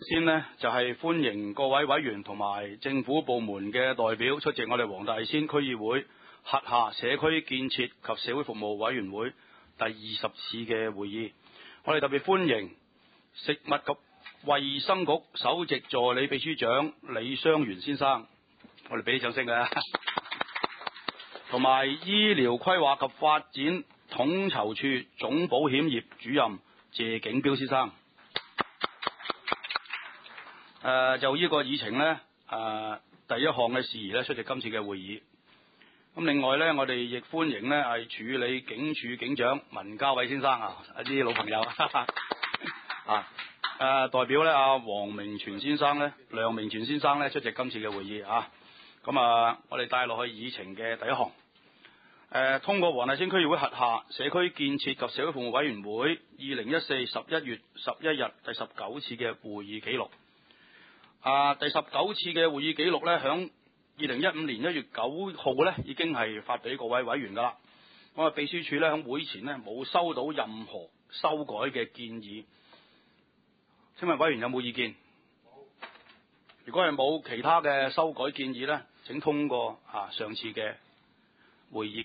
先呢，就係歡迎各位委員同埋政府部門嘅代表出席我哋黃大仙區議會轄下社區建設及社會服務委員會第20次嘅會議。我哋特別歡迎食物及衛生局首席助理秘書長李雙元先生，我哋俾啲掌聲嘅，同埋醫療規劃及發展統籌處總保險業主任謝景標先生。就呢個議程呢，第一項嘅事宜呢，出席今次嘅會議。咁另外呢，我哋亦歡迎呢係署理警署警長文家偉先生啊，一啲老朋友代表呢阿黃明全先生呢、梁明全先生呢出席今次嘅會議啊。咁我哋帶落去議程嘅第一項，通過黃大仙區議會轄下社區建設及社會服務委員會2014 11月11日第19次嘅會議記錄。第19次嘅會議記錄呢，響2015年1月9號呢已經係發俾各位委員噶啦。咁秘書處呢，響會前呢冇收到任何修改嘅建議。請問委員有冇意見？如果係冇其他嘅修改建議呢，請通過上次嘅會議。